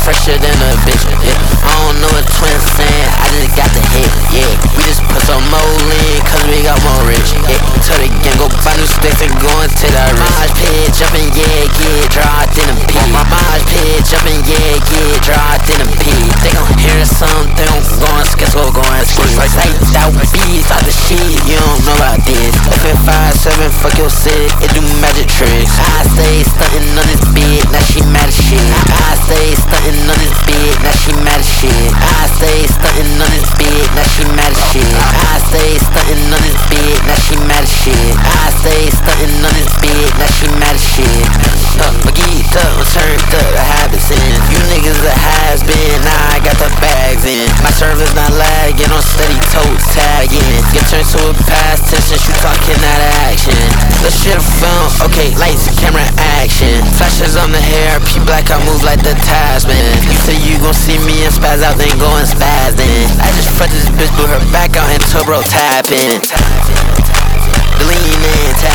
fresher than a bitch, yeah. I don't know what twins saying, I just got the hit, yeah. We just put some more in, cause we got more rich, yeah. Tell the gang, go buy new sticks and go and take that risk. Mosh pit, jumping, yeah, get dropped in a pit. Mosh pit, jumping, yeah, get dropped in a pit. They gon' hear something, they gon' go and sketch, go and sketch. Like that beats out the shit, you don't know about this. FN57, fuck your sick, it do magic tricks. I stay stuntin' on this beat, now she mad as shit. I stay stuntin' on this beat, now she mad as shit. I stay stuntin' on this beat, now she mad as shit. I stay stuntin' on this beat, now she mad as shit. I stay stuntin' on this beat, now she mad as shit. My geeked up, I'm turned up, I have it in. You niggas that has been, now I got the bags in. My service not lagging, on steady toe tagging. Get turned to a past tense since you talking out of action. The shit film, okay, lights, camera, action. Flashes on the hair, P black, I move like the Tasman. You say you gon' see me and spaz out, then go and spaz then. I just fucked this bitch, put her back out and toe bro tap in. The lean in,